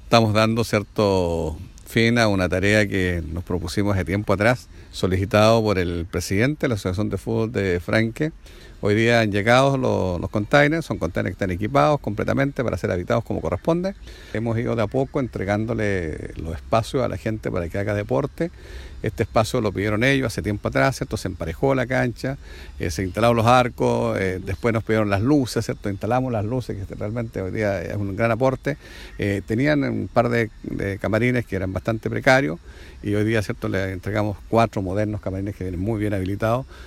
Estamos dando cierto fin a una tarea que nos propusimos hace tiempo atrás, solicitado por el presidente de la Asociación de Fútbol de Franque. Hoy día han llegado los containers, son containers que están equipados completamente para ser habitados como corresponde. Hemos ido de a poco entregándole los espacios a la gente para que haga deporte. Este espacio lo pidieron ellos hace tiempo atrás, ¿cierto? Se emparejó la cancha, se instalaron los arcos, después nos pidieron las luces, ¿cierto? Instalamos las luces, que realmente hoy día es un gran aporte. Tenían un par de camarines que eran bastante precarios y hoy día, ¿cierto? Le entregamos 4 modernos camarines que vienen muy bien habilitados.